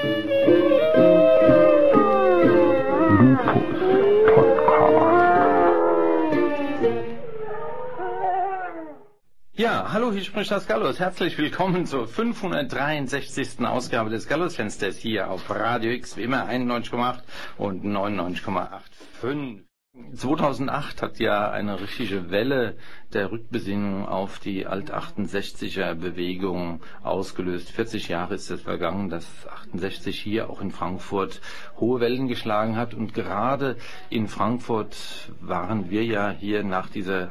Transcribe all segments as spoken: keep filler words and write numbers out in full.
Ja, hallo, hier spricht das Gallus. Herzlich willkommen zur fünfhundertdreiundsechzigsten Ausgabe des Gallus-Fensters hier auf Radio X, wie immer einundneunzig Komma acht und neunundneunzig Komma fünfundachtzig. zweitausendacht hat ja eine richtige Welle der Rückbesinnung auf die Alt-achtundsechziger-Bewegung ausgelöst. vierzig Jahre ist es vergangen, dass achtundsechzig hier auch in Frankfurt hohe Wellen geschlagen hat. Und gerade in Frankfurt waren wir ja hier nach dieser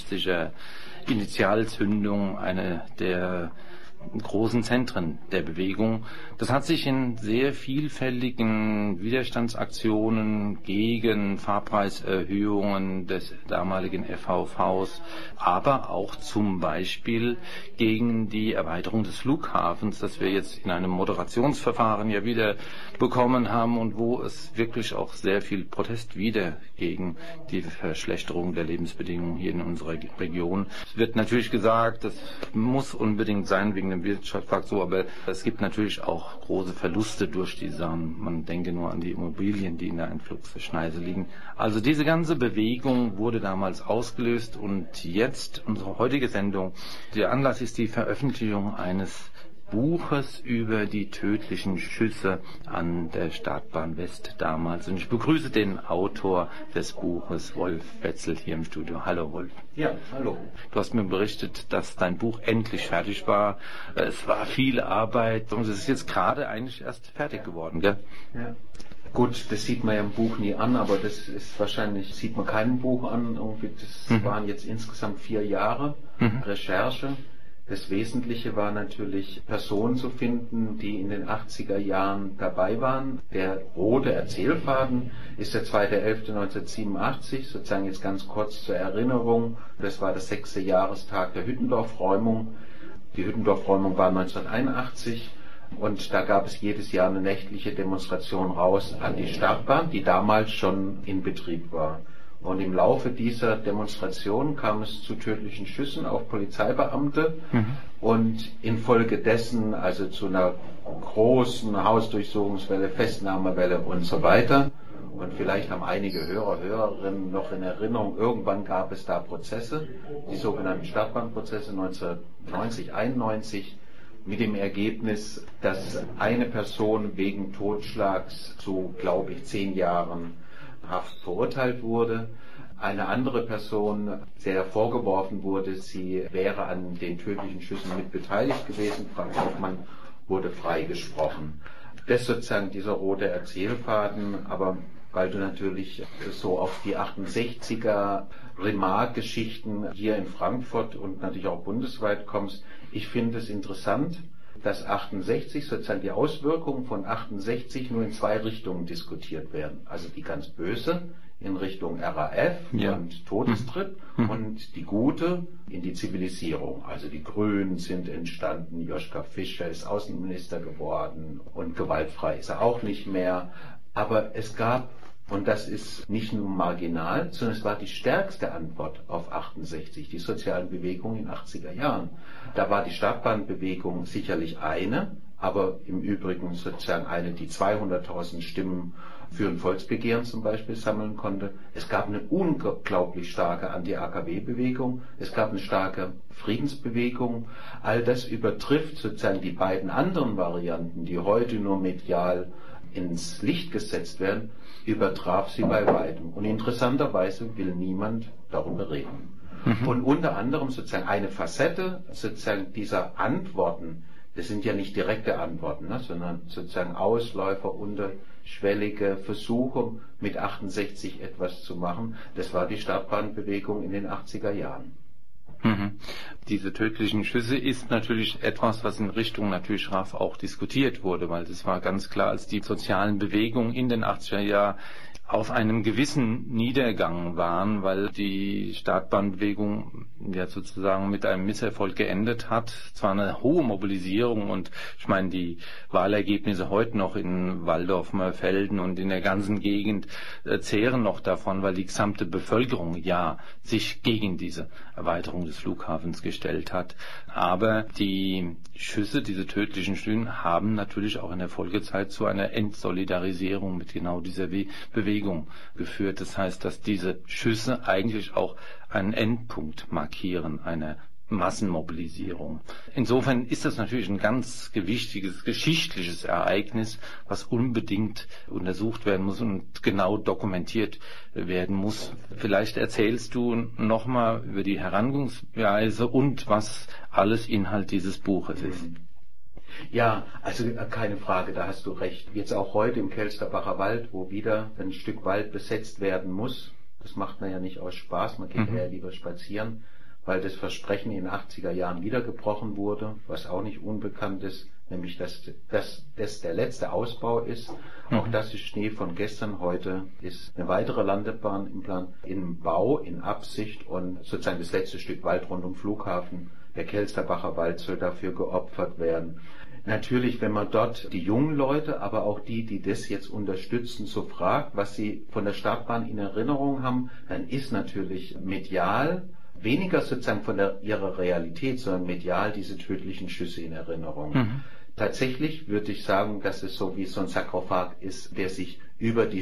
achtundsechziger-Initialzündung eine der großen Zentren der Bewegung. Das hat sich in sehr vielfältigen Widerstandsaktionen gegen Fahrpreiserhöhungen des damaligen F V Vs, aber auch zum Beispiel gegen die Erweiterung des Flughafens, das wir jetzt in einem Moderationsverfahren ja wieder bekommen haben und wo es wirklich auch sehr viel Protest wieder gegen die Verschlechterung der Lebensbedingungen hier in unserer Region. Es wird natürlich gesagt, das muss unbedingt sein wegen dem Wirtschaftsfaktor, aber es gibt natürlich auch große Verluste durch die Sachen. Man denke nur an die Immobilien, die in der Einflussschneise liegen. Also diese ganze Bewegung wurde damals ausgelöst und jetzt unsere heutige Sendung. Der Anlass ist die Veröffentlichung eines Buches über die tödlichen Schüsse an der Startbahn West damals. Und ich begrüße den Autor des Buches, Wolf Wetzel, hier im Studio. Hallo Wolf. Ja, hallo. Du hast mir berichtet, dass dein Buch endlich fertig war. Es war viel Arbeit und es ist jetzt gerade eigentlich erst fertig geworden, gell? Ja. Gut, das sieht man ja im Buch nie an, aber das ist wahrscheinlich, sieht man keinem Buch an. Irgendwie das mhm. waren jetzt insgesamt vier Jahre mhm. Recherche. Das Wesentliche war natürlich, Personen zu finden, die in den achtziger Jahren dabei waren. Der rote Erzählfaden ist der zweiter elfter neunzehnhundertsiebenundachtzig, sozusagen jetzt ganz kurz zur Erinnerung. Das war der sechste Jahrestag der Hüttendorf-Räumung. Die Hüttendorf-Räumung war neunzehnhunderteinundachtzig und da gab es jedes Jahr eine nächtliche Demonstration raus an die Startbahn, die damals schon in Betrieb war. Und im Laufe dieser Demonstration kam es zu tödlichen Schüssen auf Polizeibeamte mhm. und infolgedessen also zu einer großen Hausdurchsuchungswelle, Festnahmewelle und so weiter. Und vielleicht haben einige Hörer, Hörerinnen noch in Erinnerung, irgendwann gab es da Prozesse, die sogenannten Startbahnprozesse neunzehnhundertneunzig, einundneunzig, mit dem Ergebnis, dass eine Person wegen Totschlags zu, glaube ich, zehn Jahren Haft verurteilt wurde. Eine andere Person, der vorgeworfen wurde, sie wäre an den tödlichen Schüssen mit beteiligt gewesen. Frank Hoffmann wurde freigesprochen. Das ist sozusagen dieser rote Erzählfaden, aber weil du natürlich so auf die achtundsechziger Remarque-Geschichten hier in Frankfurt und natürlich auch bundesweit kommst, ich finde es interessant, dass achtundsechzig, sozusagen die Auswirkungen von achtundsechzig nur in zwei Richtungen diskutiert werden. Also die ganz böse in Richtung R A F ja. und Todestritt mhm. und die gute in die Zivilisierung. Also die Grünen sind entstanden, Joschka Fischer ist Außenminister geworden und gewaltfrei ist er auch nicht mehr. Aber es gab, und das ist nicht nur marginal, sondern es war die stärkste Antwort auf achtundsechzig, die sozialen Bewegungen in den achtziger Jahren. Da war die Startbahnbewegung sicherlich eine, aber im Übrigen sozusagen eine, die zweihunderttausend Stimmen für ein Volksbegehren zum Beispiel sammeln konnte. Es gab eine unglaublich starke Anti-A K W-Bewegung, es gab eine starke Friedensbewegung. All das übertrifft sozusagen die beiden anderen Varianten, die heute nur medial ins Licht gesetzt werden, übertraf sie bei weitem. Und interessanterweise will niemand darüber reden. Mhm. Und unter anderem sozusagen eine Facette sozusagen dieser Antworten, das sind ja nicht direkte Antworten, ne, sondern sozusagen Ausläufer, unterschwellige Versuche mit achtundsechzig etwas zu machen, das war die Startbahnbewegung in den achtziger Jahren. Mhm. Diese tödlichen Schüsse ist natürlich etwas, was in Richtung natürlich R A F auch diskutiert wurde, weil es war ganz klar, als die sozialen Bewegungen in den achtziger Jahren auf einem gewissen Niedergang waren, weil die Startbahnbewegung ja sozusagen mit einem Misserfolg geendet hat. Zwar eine hohe Mobilisierung und ich meine, die Wahlergebnisse heute noch in Walldorf, Mörfelden und in der ganzen Gegend äh, zehren noch davon, weil die gesamte Bevölkerung ja sich gegen diese Erweiterung des Flughafens gestellt hat. Aber die Schüsse, diese tödlichen Schüsse, haben natürlich auch in der Folgezeit zu einer Entsolidarisierung mit genau dieser We- Bewegung geführt. Das heißt, dass diese Schüsse eigentlich auch einen Endpunkt markieren, einer Massenmobilisierung. Insofern ist das natürlich ein ganz gewichtiges geschichtliches Ereignis, was unbedingt untersucht werden muss und genau dokumentiert werden muss. Vielleicht erzählst du nochmal über die Herangehensweise und was alles Inhalt dieses Buches ist. Ja, also keine Frage, da hast du recht. Jetzt auch heute im Kelsterbacher Wald, wo wieder ein Stück Wald besetzt werden muss. Das macht man ja nicht aus Spaß, man geht mhm. eher lieber spazieren, weil das Versprechen in den achtziger Jahren wieder gebrochen wurde, was auch nicht unbekannt ist, nämlich dass das dass der letzte Ausbau ist. Mhm. Auch das ist Schnee von gestern. Heute ist eine weitere Landebahn im Plan, im Bau, in Absicht, und sozusagen das letzte Stück Wald rund um Flughafen, der Kelsterbacher Wald, soll dafür geopfert werden. Natürlich, wenn man dort die jungen Leute, aber auch die, die das jetzt unterstützen, so fragt, was sie von der Startbahn in Erinnerung haben, dann ist natürlich medial, weniger sozusagen von der, ihrer Realität, sondern medial diese tödlichen Schüsse in Erinnerung. Mhm. Tatsächlich würde ich sagen, dass es so wie so ein Sarkophag ist, der sich über die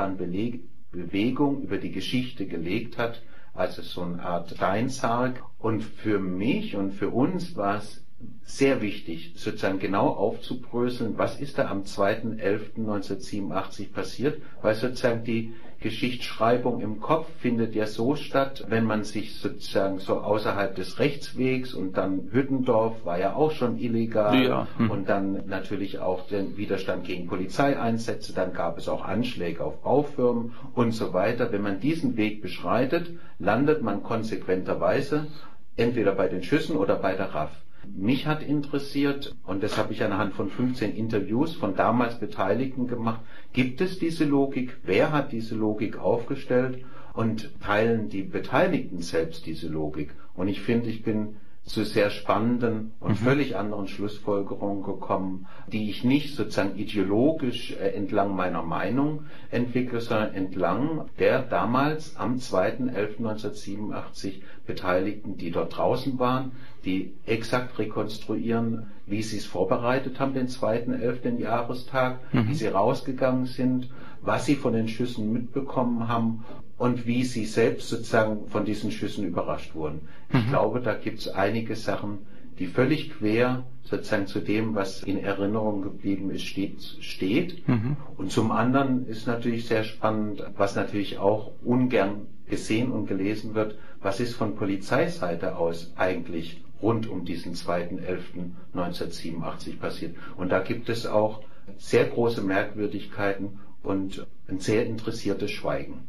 Startbahnbewegung, über die Geschichte gelegt hat, also so eine Art Steinsarg. Und für mich und für uns war es sehr wichtig, sozusagen genau aufzubröseln, was ist da am zweiten elften neunzehnhundertsiebenundachtzig passiert, weil sozusagen die Geschichtsschreibung im Kopf findet ja so statt, wenn man sich sozusagen so außerhalb des Rechtswegs, und dann Hüttendorf war ja auch schon illegal, ja. hm. und dann natürlich auch den Widerstand gegen Polizeieinsätze, dann gab es auch Anschläge auf Baufirmen und so weiter. Wenn man diesen Weg beschreitet, landet man konsequenterweise entweder bei den Schüssen oder bei der R A F. Mich hat interessiert, und das habe ich anhand von fünfzehn Interviews von damals Beteiligten gemacht, gibt es diese Logik, wer hat diese Logik aufgestellt und teilen die Beteiligten selbst diese Logik? Und ich finde, ich bin zu sehr spannenden und mhm. völlig anderen Schlussfolgerungen gekommen, die ich nicht sozusagen ideologisch äh, entlang meiner Meinung entwickle, sondern entlang der damals am zweiten elften neunzehnhundertsiebenundachtzig Beteiligten, die dort draußen waren, die exakt rekonstruieren, wie sie es vorbereitet haben, den zweiten elften Jahrestag, mhm. wie sie rausgegangen sind, was sie von den Schüssen mitbekommen haben und wie sie selbst sozusagen von diesen Schüssen überrascht wurden. Mhm. Ich glaube, da gibt es einige Sachen, die völlig quer sozusagen zu dem, was in Erinnerung geblieben ist, steht. steht. Mhm. Und zum anderen ist natürlich sehr spannend, was natürlich auch ungern gesehen und gelesen wird, was ist von Polizeiseite aus eigentlich rund um diesen zweiten elften neunzehnhundertsiebenundachtzig passiert. Und da gibt es auch sehr große Merkwürdigkeiten und ein sehr interessiertes Schweigen.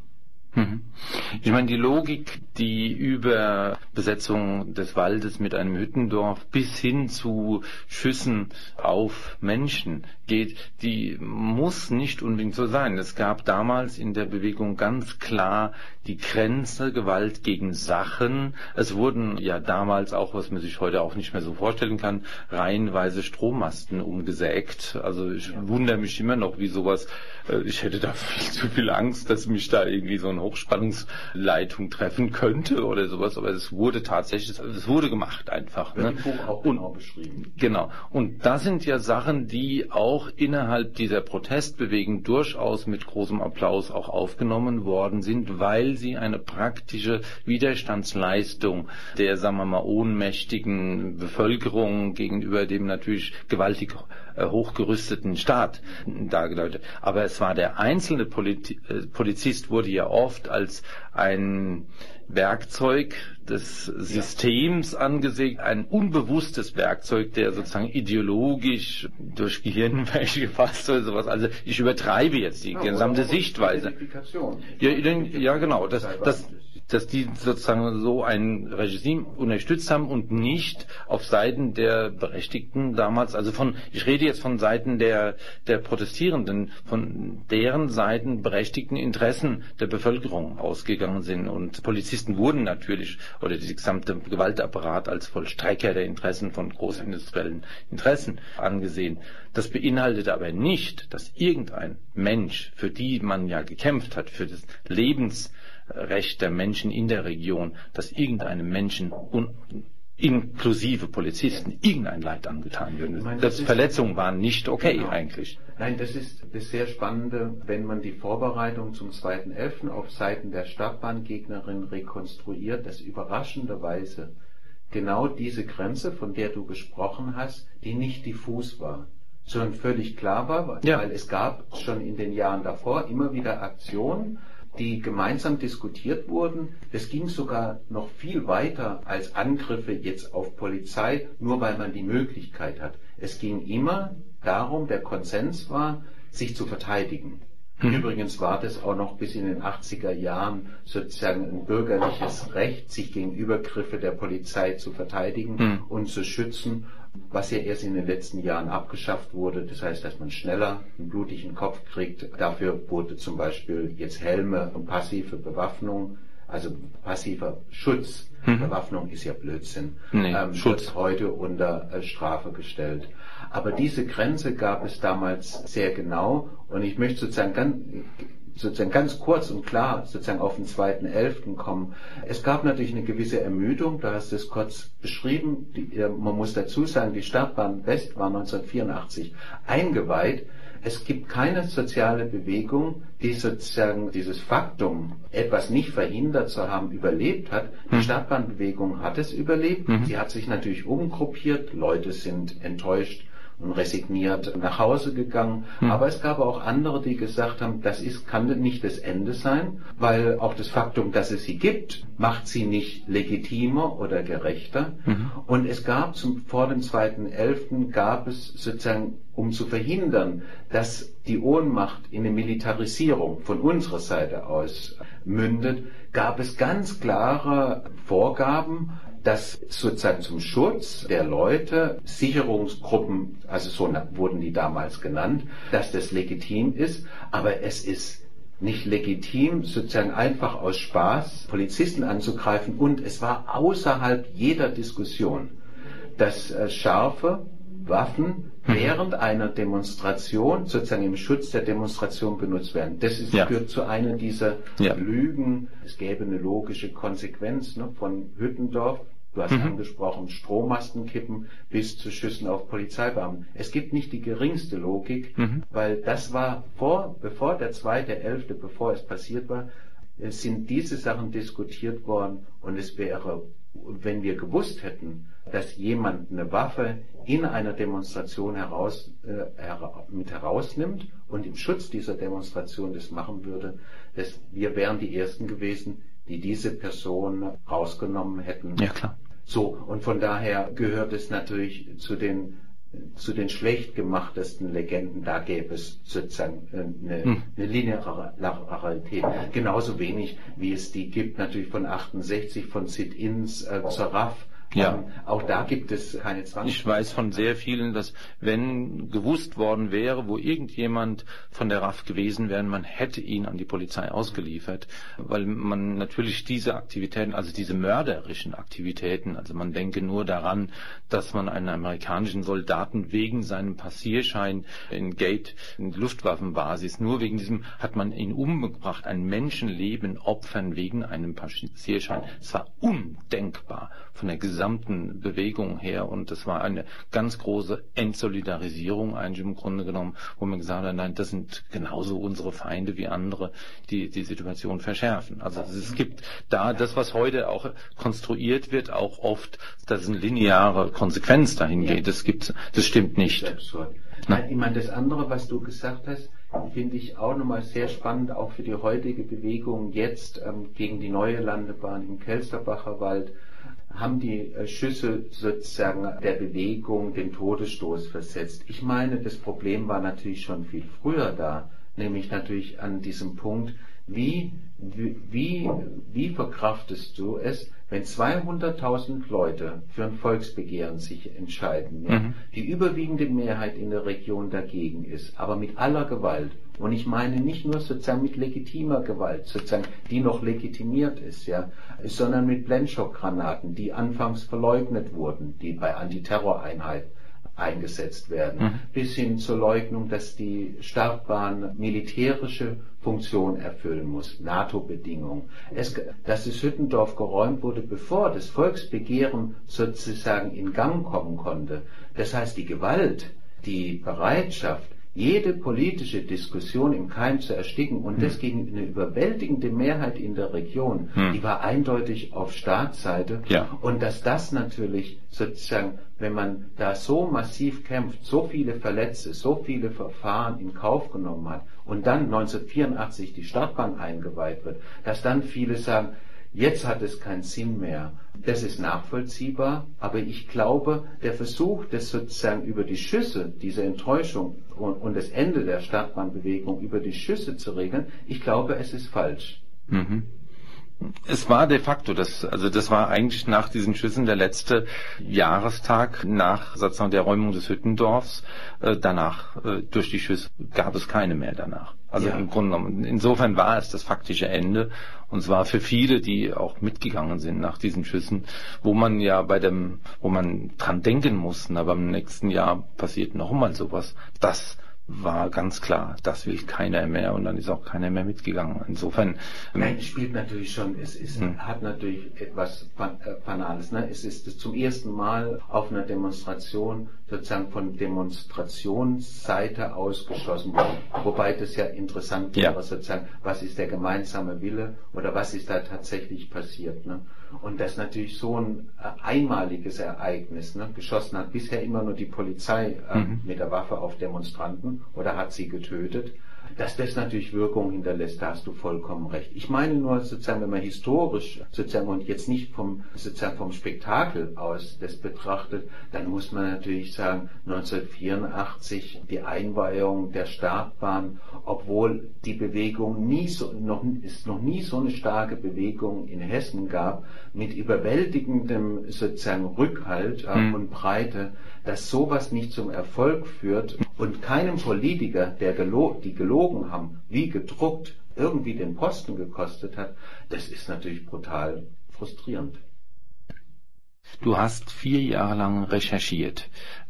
Ich meine, die Logik, die über Besetzung des Waldes mit einem Hüttendorf bis hin zu Schüssen auf Menschen geht, die muss nicht unbedingt so sein. Es gab damals in der Bewegung ganz klar die Grenze Gewalt gegen Sachen. Es wurden ja damals auch, was man sich heute auch nicht mehr so vorstellen kann, reihenweise Strommasten umgesägt. Also ich ja. wundere mich immer noch, wie sowas, ich hätte da viel zu viel Angst, dass mich da irgendwie so ein Hochspannungsleitung treffen könnte oder sowas, aber es wurde tatsächlich, es wurde gemacht einfach. Wird ne? im Buch auch genau und, beschrieben. Genau. Und das sind ja Sachen, die auch innerhalb dieser Protestbewegung durchaus mit großem Applaus auch aufgenommen worden sind, weil sie eine praktische Widerstandsleistung der, sagen wir mal, ohnmächtigen Bevölkerung gegenüber dem natürlich gewaltig hochgerüsteten Staat dargedeutet. Aber es war der einzelne Politi- Polizist wurde ja oft als ein Werkzeug des Systems angesehen, ein unbewusstes Werkzeug, der sozusagen ideologisch durch Gehirnwäsche gefasst oder sowas. Also ich übertreibe jetzt die ja, gesamte Sichtweise. Ja, ja, genau. Das, das, dass die sozusagen so ein Regime unterstützt haben und nicht auf Seiten der Berechtigten damals, also von, ich rede jetzt von Seiten der, der Protestierenden, von deren Seiten berechtigten Interessen der Bevölkerung ausgegangen sind. Und Polizisten wurden natürlich, oder die gesamte Gewaltapparat als Vollstrecker der Interessen von großindustriellen Interessen angesehen. Das beinhaltet aber nicht, dass irgendein Mensch, für die man ja gekämpft hat, für das Lebensrecht der Menschen in der Region, dass irgendeinem Menschen un inklusive Polizisten irgendein Leid angetan würde. Ich meine, das das Verletzungen waren nicht okay genau. eigentlich. Nein, das ist das sehr Spannende, wenn man die Vorbereitung zum zweiten elften auf Seiten der Stadtbahngegnerin rekonstruiert, dass überraschenderweise genau diese Grenze, von der du gesprochen hast, die nicht diffus war, sondern völlig klar war, ja. weil es gab schon in den Jahren davor immer wieder Aktionen, die gemeinsam diskutiert wurden. Es ging sogar noch viel weiter als Angriffe jetzt auf Polizei, nur weil man die Möglichkeit hat. Es ging immer darum, der Konsens war, sich zu verteidigen. Mhm. Übrigens war das auch noch bis in den achtziger Jahren sozusagen ein bürgerliches Recht, sich gegen Übergriffe der Polizei zu verteidigen mhm. und zu schützen, was ja erst in den letzten Jahren abgeschafft wurde. Das heißt, dass man schneller einen blutigen Kopf kriegt. Dafür wurde zum Beispiel jetzt Helme und passive Bewaffnung, also passiver Schutz, mhm. Bewaffnung ist ja Blödsinn, nee, ähm, Schutz. wird heute unter äh, Strafe gestellt. Aber diese Grenze gab es damals sehr genau und ich möchte sozusagen ganz, sozusagen ganz kurz und klar sozusagen auf den zweiten elften kommen. Es gab natürlich eine gewisse Ermüdung, da hast du es kurz beschrieben. Die, man muss dazu sagen, die Stadtbahn West war neunzehnhundertvierundachtzig eingeweiht. Es gibt keine soziale Bewegung, die sozusagen dieses Faktum, etwas nicht verhindert zu haben, überlebt hat. Die mhm. Stadtbahnbewegung hat es überlebt. Mhm. Sie hat sich natürlich umgruppiert. Leute sind enttäuscht und resigniert nach Hause gegangen. Mhm. Aber es gab auch andere, die gesagt haben, das ist, kann nicht das Ende sein, weil auch das Faktum, dass es sie gibt, macht sie nicht legitimer oder gerechter. Mhm. Und es gab zum, vor dem zweiten elften gab es sozusagen, um zu verhindern, dass die Ohnmacht in eine Militarisierung von unserer Seite aus mündet, gab es ganz klare Vorgaben, dass sozusagen zum Schutz der Leute Sicherungsgruppen, also so wurden die damals genannt, dass das legitim ist, aber es ist nicht legitim, sozusagen einfach aus Spaß Polizisten anzugreifen und es war außerhalb jeder Diskussion, dass äh, scharfe Waffen während einer Demonstration sozusagen im Schutz der Demonstration benutzt werden. Das ist, ja. gehört zu einer dieser ja. Lügen. Es gäbe eine logische Konsequenz, ne, von Hüttendorf. Du hast mhm. angesprochen, Strommasten kippen bis zu Schüssen auf Polizeibeamten. Es gibt nicht die geringste Logik, mhm. weil das war vor, bevor der zweite elfte, bevor es passiert war, es sind diese Sachen diskutiert worden und es wäre, wenn wir gewusst hätten, dass jemand eine Waffe in einer Demonstration heraus, äh, her, mit herausnimmt und im Schutz dieser Demonstration das machen würde, dass wir wären die Ersten gewesen, die diese Person rausgenommen hätten. Ja, klar. So, und von daher gehört es natürlich zu den zu den schlecht gemachtesten Legenden, da gäbe es sozusagen eine, hm. eine Linearität. Genauso wenig, wie es die gibt, natürlich von achtundsechzig, von Sit-ins äh, zur R A F. Ja. Ähm, auch da gibt es keine Zwang. Ich weiß von sehr vielen, dass wenn gewusst worden wäre, wo irgendjemand von der R A F gewesen wäre, man hätte ihn an die Polizei ausgeliefert, weil man natürlich diese Aktivitäten, also diese mörderischen Aktivitäten, also man denke nur daran, dass man einen amerikanischen Soldaten wegen seinem Passierschein in Gate, in Luftwaffenbasis, nur wegen diesem hat man ihn umgebracht, ein Menschenleben opfern wegen einem Passierschein. Es war undenkbar von der gesamten Bewegung her und das war eine ganz große Entsolidarisierung eigentlich im Grunde genommen, wo man gesagt hat, nein, das sind genauso unsere Feinde wie andere, die die Situation verschärfen. Also es gibt da das, was heute auch konstruiert wird, auch oft, dass es eine lineare Konsequenz dahin ja. geht. Das gibt, das stimmt nicht. Das ist absurd. Nein, ich meine, das andere, was du gesagt hast, finde ich auch nochmal sehr spannend, auch für die heutige Bewegung jetzt ähm, gegen die neue Landebahn im Kelsterbacher Wald, haben die äh, Schüsse sozusagen der Bewegung den Todesstoß versetzt. Ich meine, das Problem war natürlich schon viel früher da, nämlich natürlich an diesem Punkt, wie, wie, wie verkraftest du es, wenn zweihunderttausend Leute für ein Volksbegehren sich entscheiden, ja, mhm. die überwiegende Mehrheit in der Region dagegen ist, aber mit aller Gewalt, und ich meine nicht nur sozusagen mit legitimer Gewalt, sozusagen, die noch legitimiert ist, ja, sondern mit Blendschockgranaten, die anfangs verleugnet wurden, die bei Antiterroreinheiten eingesetzt werden, mhm. bis hin zur Leugnung, dass die Startbahn militärische Funktion erfüllen muss, NATO-Bedingungen. Es, dass das Hüttendorf geräumt wurde, bevor das Volksbegehren sozusagen in Gang kommen konnte. Das heißt, die Gewalt, die Bereitschaft, jede politische Diskussion im Keim zu ersticken und das gegen eine überwältigende Mehrheit in der Region, hm. die war eindeutig auf Staatsseite. Ja. Und dass das natürlich sozusagen, wenn man da so massiv kämpft, so viele Verletzte, so viele Verfahren in Kauf genommen hat und dann neunzehnhundertvierundachtzig die Startbahn eingeweiht wird, dass dann viele sagen, jetzt hat es keinen Sinn mehr. Das ist nachvollziehbar, aber ich glaube, der Versuch, das sozusagen über die Schüsse, diese Enttäuschung und, und das Ende der Startbahnbewegung über die Schüsse zu regeln, ich glaube, es ist falsch. Mhm. Es war de facto, das, also das war eigentlich nach diesen Schüssen der letzte Jahrestag nach sozusagen der Räumung des Hüttendorfs. Äh, danach, äh, durch die Schüsse, gab es keine mehr danach. Also ja. im Grunde genommen, insofern war es das faktische Ende. Und zwar für viele, die auch mitgegangen sind nach diesen Schüssen, wo man ja bei dem, wo man dran denken muss, aber im nächsten Jahr passiert noch mal sowas. Das war ganz klar, das will keiner mehr und dann ist auch keiner mehr mitgegangen. Insofern... Nein, es spielt natürlich schon, es ist, hm. hat natürlich etwas Banales. Ne? Es ist zum ersten Mal auf einer Demonstration sozusagen von Demonstrationsseite ausgeschossen worden. Wobei das ja interessant wäre, ja. sozusagen, was ist der gemeinsame Wille oder was ist da tatsächlich passiert. Ne? Und das ist natürlich so ein einmaliges Ereignis. Ne? Geschossen hat bisher immer nur die Polizei äh, mhm. mit der Waffe auf Demonstranten oder hat sie getötet. Dass das natürlich Wirkung hinterlässt, da hast du vollkommen recht. Ich meine nur sozusagen, wenn man historisch sozusagen und jetzt nicht vom sozusagen vom Spektakel aus das betrachtet, dann muss man natürlich sagen, neunzehnhundertvierundachtzig die Einweihung der Startbahn, obwohl die Bewegung nie so noch es noch nie so eine starke Bewegung in Hessen gab, mit überwältigendem sozusagen Rückhalt äh, mhm. und Breite, dass sowas nicht zum Erfolg führt und keinem Politiker, der gelo- die gelogen haben, wie gedruckt, irgendwie den Posten gekostet hat, das ist natürlich brutal frustrierend. Du hast vier Jahre lang recherchiert.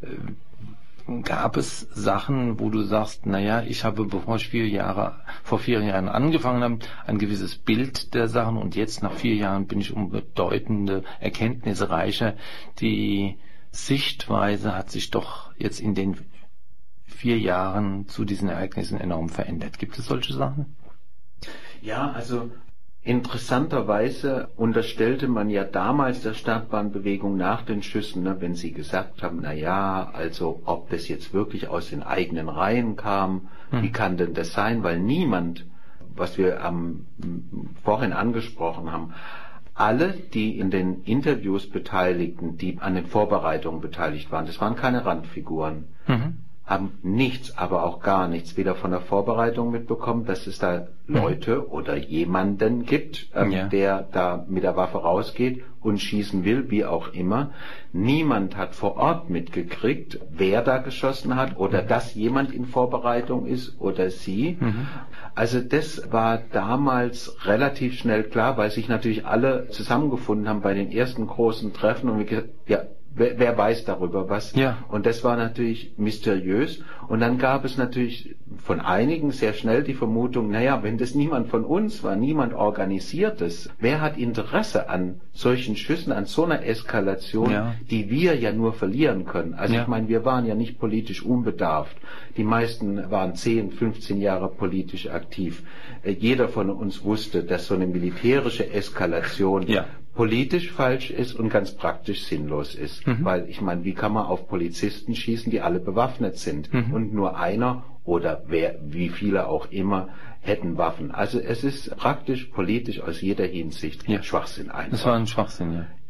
Gab es Sachen, wo du sagst, naja, ich habe, bevor ich vier Jahre, vor vier Jahren angefangen habe, ein gewisses Bild der Sachen und jetzt nach vier Jahren bin ich um bedeutende Erkenntnisse reicher. Die Sichtweise hat sich doch jetzt in den vier Jahren zu diesen Ereignissen enorm verändert. Gibt es solche Sachen? Ja, also interessanterweise unterstellte man ja damals der Startbahnbewegung nach den Schüssen, ne, wenn sie gesagt haben, na ja, also ob das jetzt wirklich aus den eigenen Reihen kam, hm. wie kann denn das sein? Weil niemand, was wir am vorhin angesprochen haben, alle, die in den Interviews beteiligten, die an den Vorbereitungen beteiligt waren, das waren keine Randfiguren, mhm. haben nichts, aber auch gar nichts, weder von der Vorbereitung mitbekommen, dass es da Leute mhm. oder jemanden gibt, ähm, ja. der da mit der Waffe rausgeht und schießen will, wie auch immer. Niemand hat vor Ort mitgekriegt, wer da geschossen hat oder mhm. dass jemand in Vorbereitung ist oder sie. Mhm. Also das war damals relativ schnell klar, weil sich natürlich alle zusammengefunden haben bei den ersten großen Treffen und wir gesagt, ja, wer, wer weiß darüber was? Ja. Und das war natürlich mysteriös. Und dann gab es natürlich von einigen sehr schnell die Vermutung, naja, wenn das niemand von uns war, niemand Organisiertes, wer hat Interesse an solchen Schüssen, an so einer Eskalation, ja. die wir ja nur verlieren können? Also ja. ich meine, wir waren ja nicht politisch unbedarft. Die meisten waren zehn, fünfzehn Jahre politisch aktiv. Jeder von uns wusste, dass so eine militärische Eskalation ja. politisch falsch ist und ganz praktisch sinnlos ist. Mhm. Weil, ich meine, wie kann man auf Polizisten schießen, die alle bewaffnet sind mhm. und nur einer oder wer, wie viele auch immer, hätten Waffen. Also es ist praktisch politisch aus jeder Hinsicht ja. Schwachsinn einfach. Das war ein Schwachsinn, ja.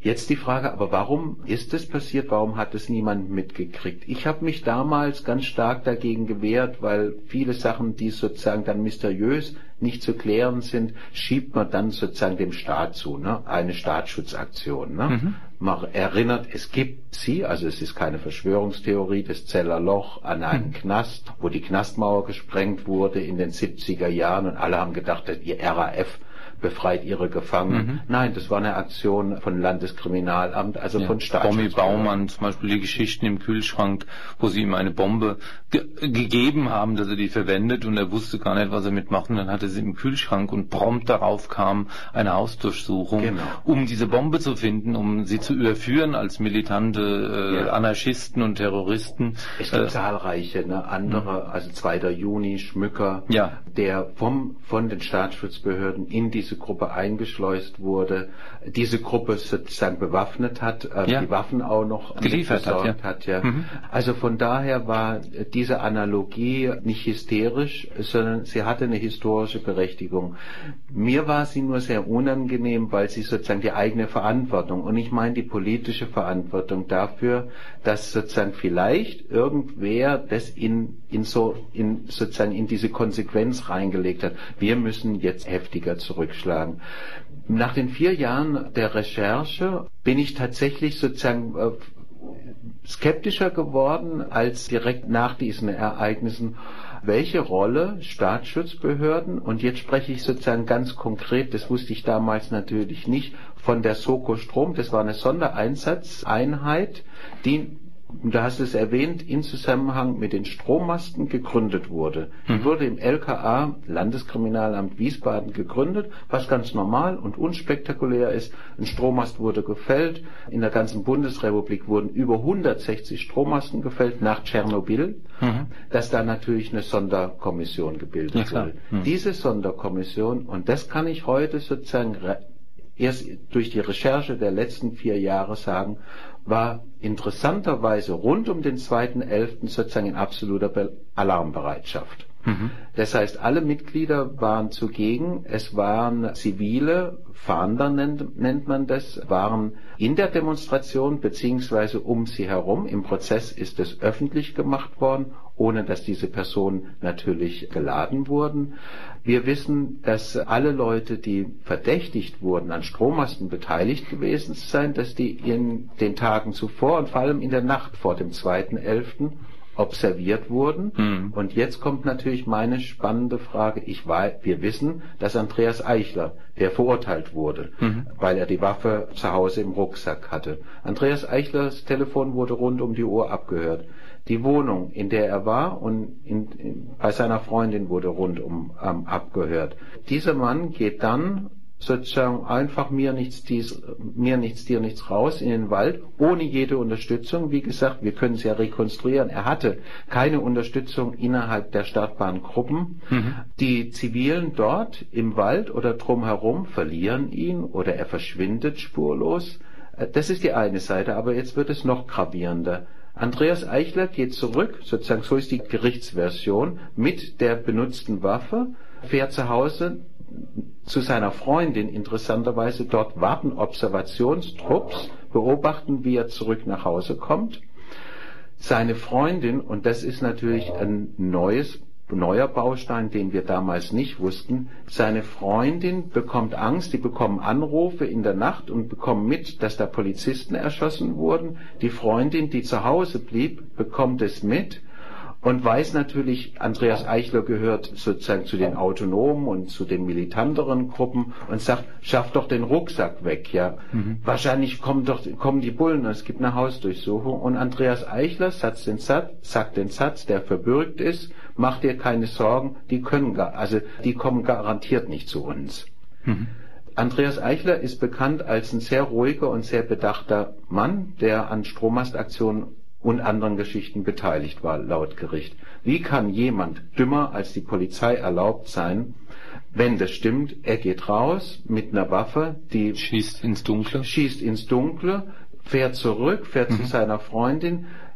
Jetzt die Frage, aber warum ist es passiert? Warum hat es niemand mitgekriegt? Ich habe mich damals ganz stark dagegen gewehrt, weil viele Sachen, die sozusagen dann mysteriös nicht zu klären sind, schiebt man dann sozusagen dem Staat zu, ne? Eine Staatsschutzaktion. Ne? Mhm. Man erinnert, es gibt sie, also es ist keine Verschwörungstheorie, das Zeller Loch an einen mhm. Knast, wo die Knastmauer gesprengt wurde in den siebziger Jahren und alle haben gedacht, die R A F befreit ihre Gefangenen. Mhm. Nein, das war eine Aktion von Landeskriminalamt, also ja, von Staatsschutz. Bommi Baumann, zum Beispiel die Geschichten im Kühlschrank, wo sie ihm eine Bombe ge gegeben haben, dass er die verwendet und er wusste gar nicht, was er mitmacht. Und dann hatte sie im Kühlschrank und prompt darauf kam eine Hausdurchsuchung, genau. um diese Bombe zu finden, um sie zu überführen als militante äh, ja. Anarchisten und Terroristen. Es gibt äh, zahlreiche, ne, andere, also zweiter Juni, Schmücker, ja. der vom von den Staatsschutzbehörden in diese Gruppe eingeschleust wurde, diese Gruppe sozusagen bewaffnet hat, äh, ja. die Waffen auch noch geliefert hat. Ja. hat ja. Mhm. Also von daher war diese Analogie nicht hysterisch, sondern sie hatte eine historische Berechtigung. Mir war sie nur sehr unangenehm, weil sie sozusagen die eigene Verantwortung, und ich meine die politische Verantwortung dafür, dass sozusagen vielleicht irgendwer das in, in so, in sozusagen in diese Konsequenz reingelegt hat. Wir müssen jetzt heftiger zurückschlagen. Nach den vier Jahren der Recherche bin ich tatsächlich sozusagen äh, skeptischer geworden als direkt nach diesen Ereignissen, welche Rolle Staatsschutzbehörden, und jetzt spreche ich sozusagen ganz konkret, das wusste ich damals natürlich nicht, von der Soko Strom, das war eine Sondereinsatzeinheit, die, du hast es erwähnt, in Zusammenhang mit den Strommasten gegründet wurde. Die wurde im L K A, Landeskriminalamt Wiesbaden, gegründet, was ganz normal und unspektakulär ist. Ein Strommast wurde gefällt. In der ganzen Bundesrepublik wurden über hundertsechzig Strommasten gefällt nach Tschernobyl, mhm. dass da natürlich eine Sonderkommission gebildet ja, wurde. Mhm. Diese Sonderkommission, und das kann ich heute sozusagen erst durch die Recherche der letzten vier Jahre sagen, war interessanterweise rund um den zweiten elften sozusagen in absoluter Be- Alarmbereitschaft. Mhm. Das heißt, alle Mitglieder waren zugegen, es waren zivile Fahnder, nennt, nennt man das, waren in der Demonstration beziehungsweise um sie herum. Im Prozess ist es öffentlich gemacht worden, ohne dass diese Personen natürlich geladen wurden. Wir wissen, dass alle Leute, die verdächtigt wurden, an Strommasten beteiligt gewesen zu sein, dass die in den Tagen zuvor und vor allem in der Nacht vor dem zweiten elften observiert wurden. Mhm. Und jetzt kommt natürlich meine spannende Frage. Ich weiß, wir wissen, dass Andreas Eichler, der verurteilt wurde, mhm. weil er die Waffe zu Hause im Rucksack hatte. Andreas Eichlers Telefon wurde rund um die Uhr abgehört. Die Wohnung, in der er war, und in, in, bei seiner Freundin wurde rundum ähm, abgehört. Dieser Mann geht dann sozusagen einfach mir nichts, dies, mir nichts, dir nichts raus in den Wald, ohne jede Unterstützung. Wie gesagt, wir können es ja rekonstruieren. Er hatte keine Unterstützung innerhalb der startbaren Gruppen. Mhm. Die Zivilen dort im Wald oder drumherum verlieren ihn oder er verschwindet spurlos. Das ist die eine Seite, aber jetzt wird es noch gravierender. Andreas Eichler geht zurück, sozusagen so ist die Gerichtsversion, mit der benutzten Waffe, fährt zu Hause zu seiner Freundin, interessanterweise. Dort warten Observationstrupps, beobachten, wie er zurück nach Hause kommt. Seine Freundin, und das ist natürlich ein neues, neuer Baustein, den wir damals nicht wussten, seine Freundin bekommt Angst, die bekommen Anrufe in der Nacht und bekommen mit, dass da Polizisten erschossen wurden. Die Freundin, die zu Hause blieb, bekommt es mit und weiß natürlich, Andreas Eichler gehört sozusagen zu den autonomen und zu den militanteren Gruppen und sagt, schaff doch den Rucksack weg, ja. Mhm. Wahrscheinlich kommen doch, kommen die Bullen, es gibt eine Hausdurchsuchung. Und Andreas Eichler sagt den Satz, sagt den Satz, der verbürgt ist, mach dir keine Sorgen, die können gar, also, die kommen garantiert nicht zu uns. Mhm. Andreas Eichler ist bekannt als ein sehr ruhiger und sehr bedachter Mann, der an Strommastaktionen und anderen Geschichten beteiligt war, laut Gericht. Wie kann jemand dümmer als die Polizei erlaubt sein, wenn das stimmt? Er geht raus mit einer Waffe, die schießt ins Dunkle, schießt ins Dunkle, fährt zurück, fährt mhm. zu seiner Freundin.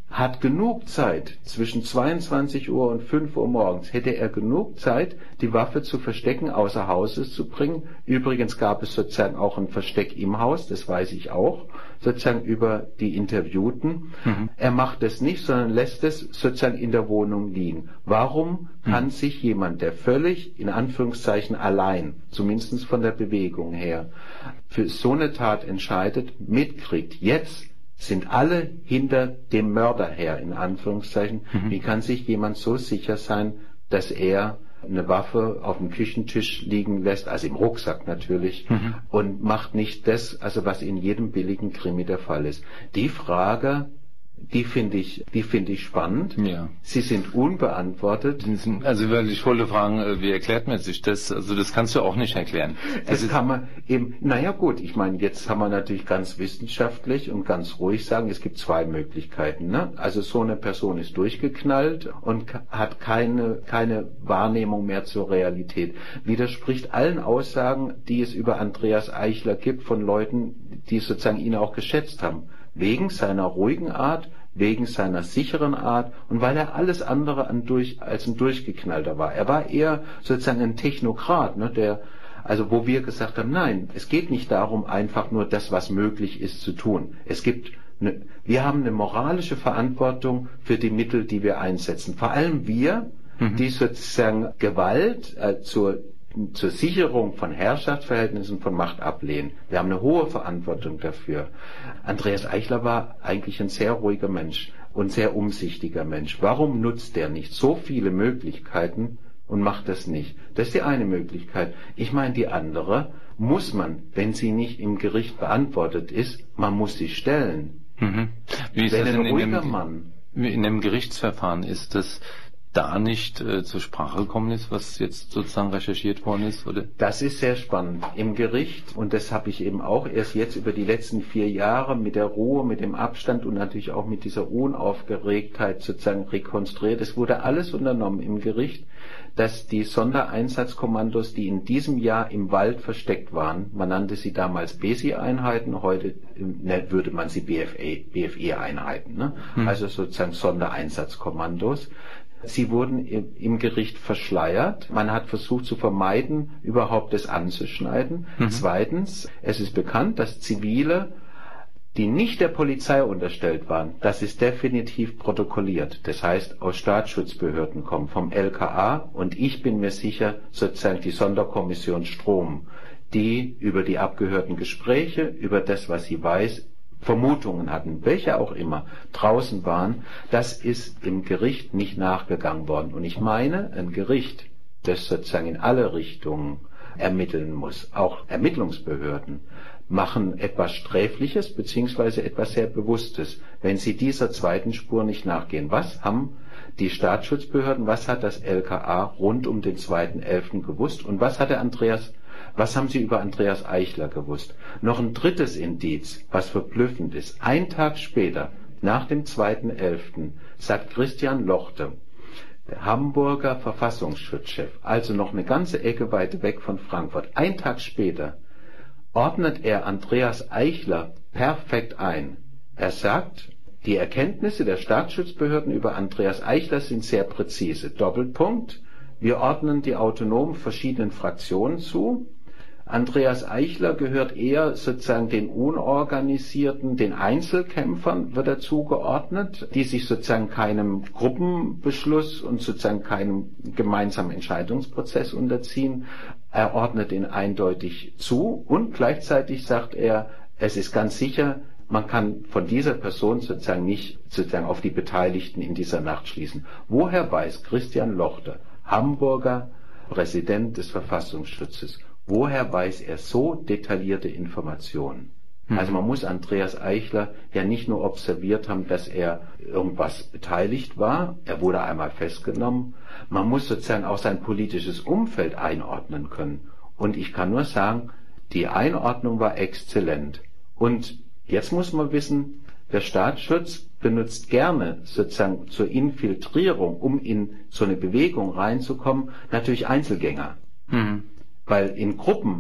hat genug Zeit, zwischen zweiundzwanzig Uhr und fünf Uhr morgens hätte er genug Zeit, die Waffe zu verstecken, außer Hauses zu bringen. Übrigens gab es sozusagen auch ein Versteck im Haus, das weiß ich auch, sozusagen über die Interviewten. Mhm. Er macht es nicht, sondern lässt es sozusagen in der Wohnung liegen. Warum mhm. kann sich jemand, der völlig, in Anführungszeichen, allein, zumindest von der Bewegung her, für so eine Tat entscheidet, mitkriegt, jetzt sind alle hinter dem Mörder her, in Anführungszeichen. Mhm. Wie kann sich jemand so sicher sein, dass er eine Waffe auf dem Küchentisch liegen lässt, also im Rucksack natürlich, mhm. und macht nicht das, also was in jedem billigen Krimi der Fall ist. Die Frage, die finde ich, die finde ich spannend. Ja. Sie sind unbeantwortet. Also weil ich wollte fragen, wie erklärt man sich das? Also das kannst du auch nicht erklären. Das, das kann man eben, naja gut, ich meine, jetzt kann man natürlich ganz wissenschaftlich und ganz ruhig sagen, es gibt zwei Möglichkeiten. Ne? Also so eine Person ist durchgeknallt und hat keine, keine Wahrnehmung mehr zur Realität. Widerspricht allen Aussagen, die es über Andreas Eichler gibt von Leuten, die sozusagen ihn auch geschätzt haben. Wegen seiner ruhigen Art, wegen seiner sicheren Art und weil er alles andere an durch, als ein Durchgeknallter war. Er war eher sozusagen ein Technokrat, ne, der, also wo wir gesagt haben, nein, es geht nicht darum, einfach nur das, was möglich ist, zu tun. Es gibt eine, wir haben eine moralische Verantwortung für die Mittel, die wir einsetzen. Vor allem wir, mhm. die sozusagen Gewalt äh, zur zur Sicherung von Herrschaftsverhältnissen, von Macht ablehnen. Wir haben eine hohe Verantwortung dafür. Andreas Eichler war eigentlich ein sehr ruhiger Mensch und sehr umsichtiger Mensch. Warum nutzt er nicht so viele Möglichkeiten und macht das nicht? Das ist die eine Möglichkeit. Ich meine, die andere muss man, wenn sie nicht im Gericht beantwortet ist, man muss sie stellen. Mhm. Wie ist wenn das ein in ruhiger dem, Mann... In dem Gerichtsverfahren ist das da nicht äh, zur Sprache gekommen ist, was jetzt sozusagen recherchiert worden ist, oder? Das ist sehr spannend. Im Gericht, und das habe ich eben auch erst jetzt über die letzten vier Jahre mit der Ruhe, mit dem Abstand und natürlich auch mit dieser Unaufgeregtheit sozusagen rekonstruiert. Es wurde alles unternommen im Gericht, dass die Sondereinsatzkommandos, die in diesem Jahr im Wald versteckt waren, man nannte sie damals B S I-Einheiten, heute ne, würde man sie B F E-Einheiten, ne? Hm. Also sozusagen Sondereinsatzkommandos. Sie wurden im Gericht verschleiert. Man hat versucht zu vermeiden, überhaupt das anzuschneiden. Mhm. Zweitens, es ist bekannt, dass Zivile, die nicht der Polizei unterstellt waren, das ist definitiv protokolliert. Das heißt, aus Staatsschutzbehörden kommen, vom L K A, und ich bin mir sicher, sozusagen die Sonderkommission Strom, die über die abgehörten Gespräche, über das, was sie weiß, Vermutungen hatten, welche auch immer, draußen waren, das ist im Gericht nicht nachgegangen worden. Und ich meine, ein Gericht, das sozusagen in alle Richtungen ermitteln muss, auch Ermittlungsbehörden, machen etwas Sträfliches beziehungsweise etwas sehr Bewusstes, wenn sie dieser zweiten Spur nicht nachgehen. Was haben die Staatsschutzbehörden, was hat das L K A rund um den zweiten elften gewusst und was hat der Andreas Was haben Sie über Andreas Eichler gewusst? Noch ein drittes Indiz, was verblüffend ist. Ein Tag später, nach dem zweiten elften, sagt Christian Lochte, der Hamburger Verfassungsschutzchef, also noch eine ganze Ecke weit weg von Frankfurt, ein Tag später ordnet er Andreas Eichler perfekt ein. Er sagt, die Erkenntnisse der Staatsschutzbehörden über Andreas Eichler sind sehr präzise. Doppelpunkt. Wir ordnen die autonomen verschiedenen Fraktionen zu. Andreas Eichler gehört eher sozusagen den Unorganisierten, den Einzelkämpfern wird er zugeordnet, die sich sozusagen keinem Gruppenbeschluss und sozusagen keinem gemeinsamen Entscheidungsprozess unterziehen. Er ordnet ihn eindeutig zu und gleichzeitig sagt er, es ist ganz sicher, man kann von dieser Person sozusagen nicht sozusagen auf die Beteiligten in dieser Nacht schließen. Woher weiß Christian Lochte, Hamburger Präsident des Verfassungsschutzes, woher weiß er so detaillierte Informationen? Hm. Also man muss Andreas Eichler ja nicht nur observiert haben, dass er irgendwas beteiligt war, er wurde einmal festgenommen, man muss sozusagen auch sein politisches Umfeld einordnen können. Und ich kann nur sagen, die Einordnung war exzellent. Und jetzt muss man wissen, der Staatsschutz benutzt gerne sozusagen zur Infiltrierung, um in so eine Bewegung reinzukommen, natürlich Einzelgänger. Mhm. Weil in Gruppen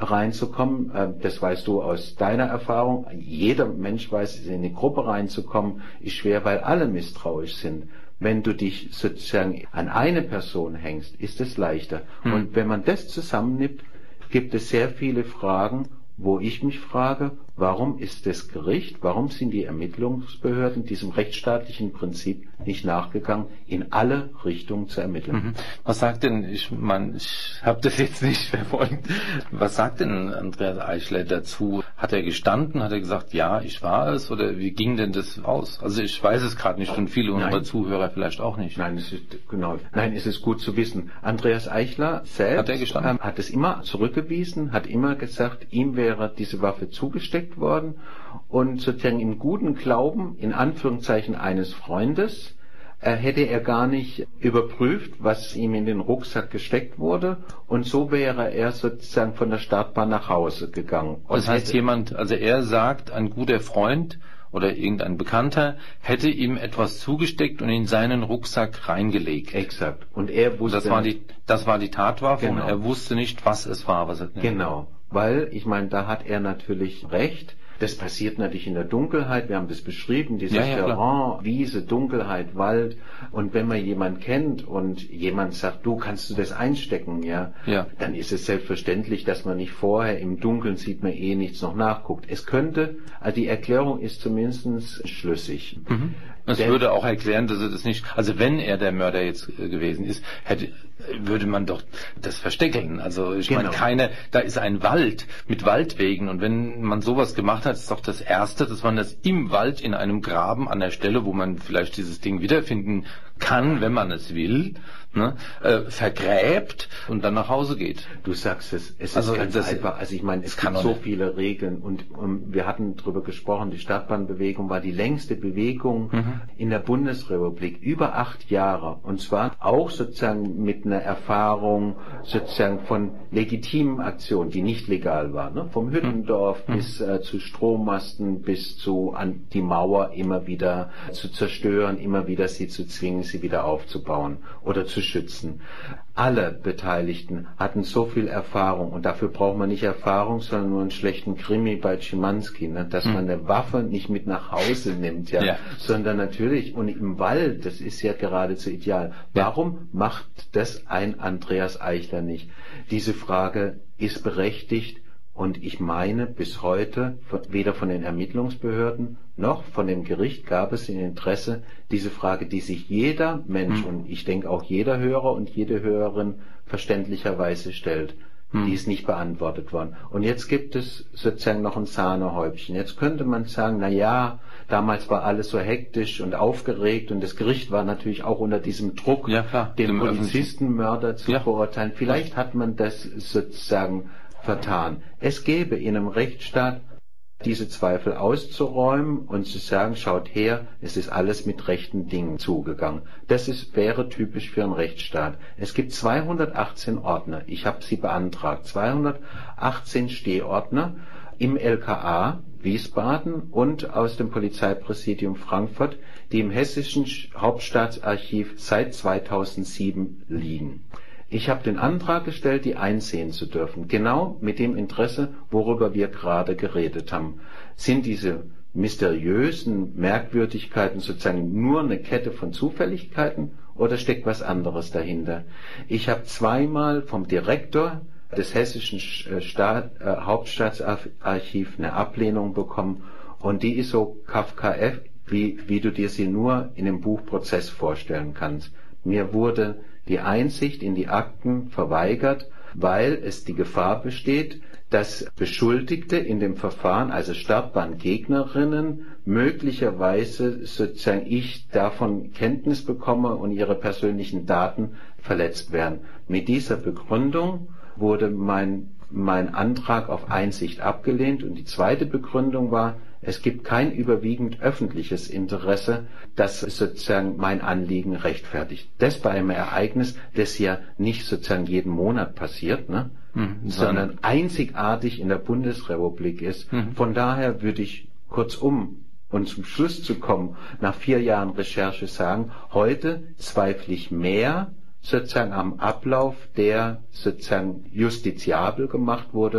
reinzukommen. Das weißt du aus deiner Erfahrung. Jeder Mensch weiß, in eine Gruppe reinzukommen, ist schwer, weil alle misstrauisch sind. Wenn du dich sozusagen an eine Person hängst, ist es leichter. Hm. Und wenn man das zusammennimmt, gibt es sehr viele Fragen, wo ich mich frage, warum ist das Gericht, warum sind die Ermittlungsbehörden diesem rechtsstaatlichen Prinzip nicht nachgegangen, in alle Richtungen zu ermitteln? Mhm. Was sagt denn, ich meine, ich habe das jetzt nicht verfolgt, was sagt denn Andreas Eichler dazu? Hat er gestanden, hat er gesagt, ja, ich war es, oder wie ging denn das aus? Also ich weiß es gerade nicht und viele unserer Nein. Zuhörer vielleicht auch nicht. Nein, es ist, genau, nein, es ist gut zu wissen. Andreas Eichler selbst hat, er gestanden? Ähm, hat es immer zurückgewiesen, hat immer gesagt, ihm wäre diese Waffe zugesteckt worden und sozusagen im guten Glauben, in Anführungszeichen eines Freundes, äh, hätte er gar nicht überprüft, was ihm in den Rucksack gesteckt wurde, und so wäre er sozusagen von der Startbahn nach Hause gegangen. Das heißt jemand, also er sagt, ein guter Freund oder irgendein Bekannter hätte ihm etwas zugesteckt und in seinen Rucksack reingelegt. Exakt. Und er wusste, das war die, das war die Tatwaffe, genau. Und er wusste nicht, was es war, was er nimmt. Genau. Weil, ich meine, da hat er natürlich recht. Das passiert natürlich in der Dunkelheit. Wir haben das beschrieben, dieses ja, ja, Terrain, Wiese, Dunkelheit, Wald. Und wenn man jemanden kennt und jemand sagt, du, kannst du das einstecken, ja, ja, dann ist es selbstverständlich, dass man nicht vorher im Dunkeln sieht man eh nichts noch nachguckt. Es könnte, also die Erklärung ist zumindest schlüssig. Mhm. Das Denn, würde auch erklären, dass er das nicht, also wenn er der Mörder jetzt gewesen ist, hätte, würde man doch das versteckeln. Also ich genau. meine, keine, da ist ein Wald mit Waldwegen, und wenn man sowas gemacht hat, ist doch das Erste, dass man das im Wald in einem Graben an der Stelle, wo man vielleicht dieses Ding wiederfinden kann, wenn man es will, ne, äh, vergräbt und dann nach Hause geht. Du sagst es, es also ist ganz das, einfach. Also ich meine, es gibt so viele Regeln, und um, wir hatten darüber gesprochen, die Stadtbahnbewegung war die längste Bewegung mhm. in der Bundesrepublik, über acht Jahre, und zwar auch sozusagen mit einer Erfahrung sozusagen von legitimen Aktionen, die nicht legal waren, ne? Vom Hüttendorf mhm. bis äh, zu Strommasten, bis zu an die Mauer immer wieder zu zerstören, immer wieder sie zu zwingen, sie wieder aufzubauen oder zu schützen. Alle Beteiligten hatten so viel Erfahrung, und dafür braucht man nicht Erfahrung, sondern nur einen schlechten Krimi bei Schimanski, ne? Dass hm. man eine Waffe nicht mit nach Hause nimmt, ja? ja, sondern natürlich, und im Wald, das ist ja geradezu ideal. Warum macht das ein Andreas Eichler nicht? Diese Frage ist berechtigt. Und ich meine, bis heute, weder von den Ermittlungsbehörden noch von dem Gericht gab es ein Interesse, diese Frage, die sich jeder Mensch, hm. und ich denke auch jeder Hörer und jede Hörerin verständlicherweise stellt, hm. die ist nicht beantwortet worden. Und jetzt gibt es sozusagen noch ein Sahnehäubchen. Jetzt könnte man sagen, na ja, damals war alles so hektisch und aufgeregt, und das Gericht war natürlich auch unter diesem Druck, ja, klar, den Polizistenmörder zu ja. verurteilen. Vielleicht hat man das sozusagen vertan. Es gäbe in einem Rechtsstaat, diese Zweifel auszuräumen und zu sagen, schaut her, es ist alles mit rechten Dingen zugegangen. Das ist, wäre typisch für einen Rechtsstaat. Es gibt zweihundertachtzehn Ordner. Ich habe sie beantragt. zweihundertachtzehn Stehordner im L K A Wiesbaden und aus dem Polizeipräsidium Frankfurt, die im Hessischen Hauptstaatsarchiv seit zweitausendsieben liegen. Ich habe den Antrag gestellt, die einsehen zu dürfen, genau mit dem Interesse, worüber wir gerade geredet haben. Sind diese mysteriösen Merkwürdigkeiten sozusagen nur eine Kette von Zufälligkeiten, oder steckt was anderes dahinter? Ich habe zweimal vom Direktor des Hessischen Staat, äh, Hauptstaatsarchiv eine Ablehnung bekommen, und die ist so kafkaesk, wie, wie du dir sie nur in dem Buch Prozess vorstellen kannst. Mir wurde die Einsicht in die Akten verweigert, weil es die Gefahr besteht, dass Beschuldigte in dem Verfahren, also Startbahngegnerinnen, möglicherweise sozusagen ich davon Kenntnis bekomme und ihre persönlichen Daten verletzt werden. Mit dieser Begründung wurde mein, mein Antrag auf Einsicht abgelehnt, und die zweite Begründung war, es gibt kein überwiegend öffentliches Interesse, das sozusagen mein Anliegen rechtfertigt. Das bei einem Ereignis, das ja nicht sozusagen jeden Monat passiert, ne? Mhm, sondern einzigartig in der Bundesrepublik ist. Mhm. Von daher würde ich kurzum, und zum Schluss zu kommen, nach vier Jahren Recherche sagen, heute zweifle ich mehr sozusagen am Ablauf, der sozusagen justiziabel gemacht wurde,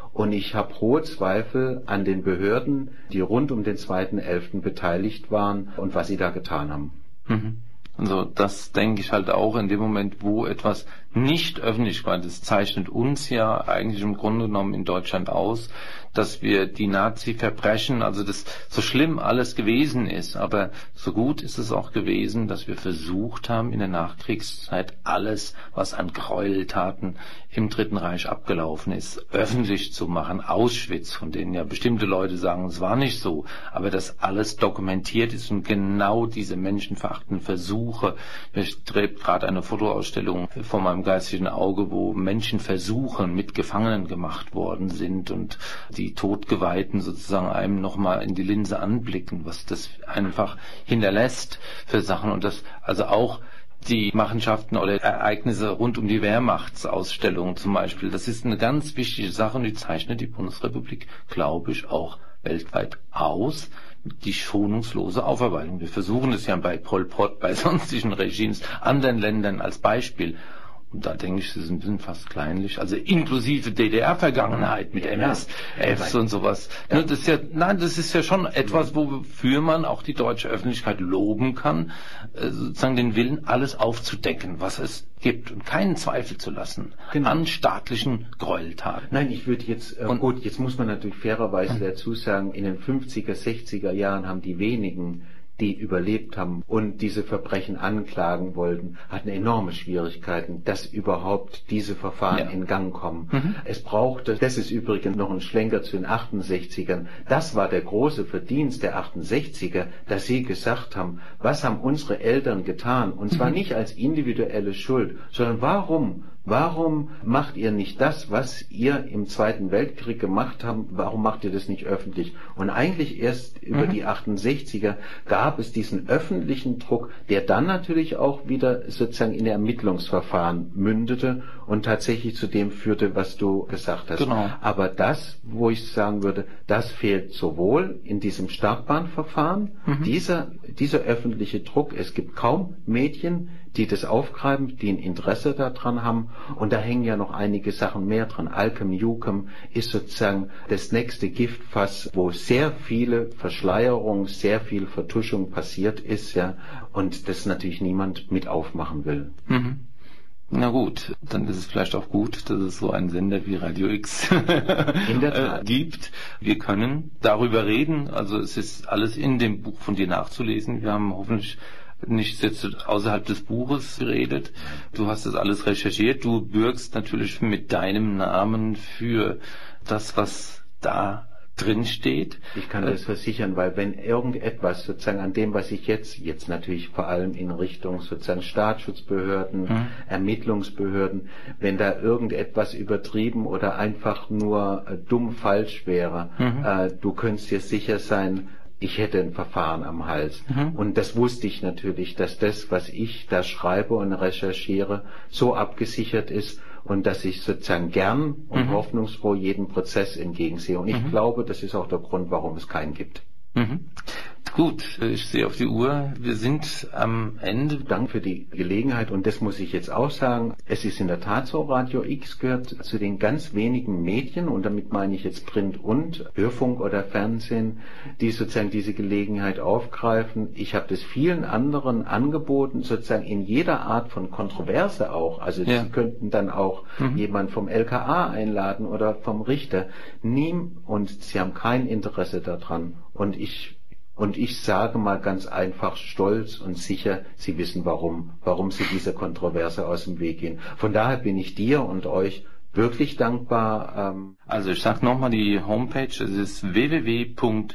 Und ich habe hohe Zweifel an den Behörden, die rund um den zweiten elften beteiligt waren und was sie da getan haben. Mhm. Also das denke ich halt auch in dem Moment, wo etwas nicht öffentlich war. Das zeichnet uns ja eigentlich im Grunde genommen in Deutschland aus, dass wir die Nazi-Verbrechen, also das so schlimm alles gewesen ist, aber so gut ist es auch gewesen, dass wir versucht haben, in der Nachkriegszeit alles, was an Gräueltaten im Dritten Reich abgelaufen ist, öffentlich zu machen. Auschwitz, von denen ja bestimmte Leute sagen, es war nicht so, aber dass alles dokumentiert ist und genau diese menschenverachtenden Versuche, mir strebt gerade eine Fotoausstellung vor meinem geistigen Auge, wo Menschenversuche mit Gefangenen gemacht worden sind und die Todgeweihten sozusagen einem nochmal in die Linse anblicken, was das einfach hinterlässt für Sachen und das also auch die Machenschaften oder Ereignisse rund um die Wehrmachtsausstellung zum Beispiel. Das ist eine ganz wichtige Sache und die zeichnet die Bundesrepublik, glaube ich, auch weltweit aus. Die schonungslose Aufarbeitung. Wir versuchen es ja bei Pol Pot, bei sonstigen Regimes, anderen Ländern als Beispiel. Und da denke ich, das ist ein bisschen fast kleinlich, also inklusive D D R-Vergangenheit mit M S Fs und sowas. Ja. Das ist ja, nein, das ist ja schon etwas, wofür man auch die deutsche Öffentlichkeit loben kann, sozusagen den Willen, alles aufzudecken, was es gibt und keinen Zweifel zu lassen genau. an staatlichen Gräueltaten. Nein, ich würde jetzt, äh, und, gut, jetzt muss man natürlich fairerweise hm. dazu sagen, in den fünfziger, sechziger Jahren haben die wenigen, die überlebt haben und diese Verbrechen anklagen wollten, hatten enorme Schwierigkeiten, dass überhaupt diese Verfahren ja. in Gang kommen. Mhm. Es brauchte, das ist übrigens noch ein Schlenker zu den achtundsechzigern, das war der große Verdienst der achtundsechziger, dass sie gesagt haben, was haben unsere Eltern getan? Und zwar mhm. nicht als individuelle Schuld, sondern warum? Warum macht ihr nicht das, was ihr im Zweiten Weltkrieg gemacht habt? Warum macht ihr das nicht öffentlich? Und eigentlich erst über mhm. die achtundsechziger gab es diesen öffentlichen Druck, der dann natürlich auch wieder sozusagen in Ermittlungsverfahren mündete und tatsächlich zu dem führte, was du gesagt hast. Genau. Aber das, wo ich sagen würde, das fehlt sowohl in diesem Startbahnverfahren, mhm. dieser, dieser öffentliche Druck. Es gibt kaum Medien, die das aufgreifen, die ein Interesse daran haben. Und da hängen ja noch einige Sachen mehr dran. Alkem Jukem ist sozusagen das nächste Giftfass, wo sehr viele Verschleierung, sehr viel Vertuschung passiert ist, ja, und das natürlich niemand mit aufmachen will. Mhm. Na gut, dann ist es vielleicht auch gut, dass es so einen Sender wie Radio X in der Tat. gibt. Wir können darüber reden, also es ist alles in dem Buch von dir nachzulesen. Wir haben hoffentlich nicht jetzt außerhalb des Buches geredet. Du hast das alles recherchiert. Du bürgst natürlich mit deinem Namen für das, was da drin steht. Ich kann das versichern, weil wenn irgendetwas sozusagen an dem, was ich jetzt, jetzt natürlich vor allem in Richtung sozusagen Staatsschutzbehörden, mhm. Ermittlungsbehörden, wenn da irgendetwas übertrieben oder einfach nur äh, dumm falsch wäre, mhm. äh, du könntest dir sicher sein, ich hätte ein Verfahren am Hals. Mhm. Und das wusste ich natürlich, dass das, was ich da schreibe und recherchiere, so abgesichert ist und dass ich sozusagen gern und mhm. hoffnungsfroh jeden Prozess entgegensehe. Und ich mhm. glaube, das ist auch der Grund, warum es keinen gibt. Mhm. Gut, ich sehe auf die Uhr. Wir sind am Ende. Danke für die Gelegenheit und das muss ich jetzt auch sagen. Es ist in der Tat so, Radio X gehört zu den ganz wenigen Medien und damit meine ich jetzt Print und Hörfunk oder Fernsehen, die sozusagen diese Gelegenheit aufgreifen. Ich habe das vielen anderen angeboten, sozusagen in jeder Art von Kontroverse auch. Also ja. Sie könnten dann auch mhm. jemand vom L K A einladen oder vom Richter. Nie und sie haben kein Interesse daran. Und ich Und ich sage mal ganz einfach stolz und sicher, Sie wissen warum, warum Sie dieser Kontroverse aus dem Weg gehen. Von daher bin ich dir und euch wirklich dankbar. Ähm also ich sage nochmal die Homepage, es ist w w w punkt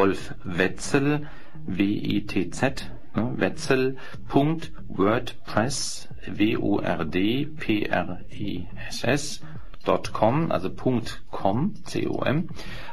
wolfwetzel, W E T Z, ne, Wetzel punkt wordpress, W O R D P R E S S, .com, also .com, C O M.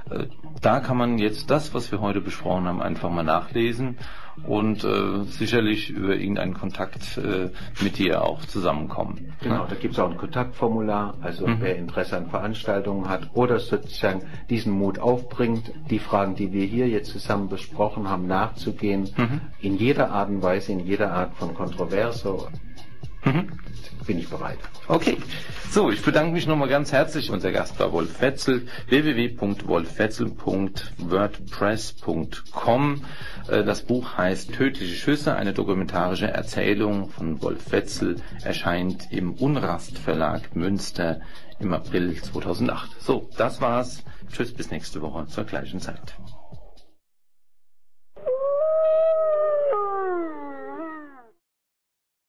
Da kann man jetzt das, was wir heute besprochen haben, einfach mal nachlesen und äh, sicherlich über irgendeinen Kontakt äh, mit dir auch zusammenkommen. Genau, da gibt es auch ein Kontaktformular, also mhm. wer Interesse an Veranstaltungen hat oder sozusagen diesen Mut aufbringt, die Fragen, die wir hier jetzt zusammen besprochen haben, nachzugehen, mhm. in jeder Art und Weise, in jeder Art von Kontroverse. Mhm. Bin ich bereit. Okay. So, ich bedanke mich nochmal ganz herzlich. Unser Gast war Wolf Wetzel. w w w punkt wolf wetzel punkt wordpress punkt com. Das Buch heißt Tödliche Schüsse, eine dokumentarische Erzählung von Wolf Wetzel, erscheint im Unrast Verlag Münster im April zweitausendacht. So, das war's. Tschüss, bis nächste Woche zur gleichen Zeit.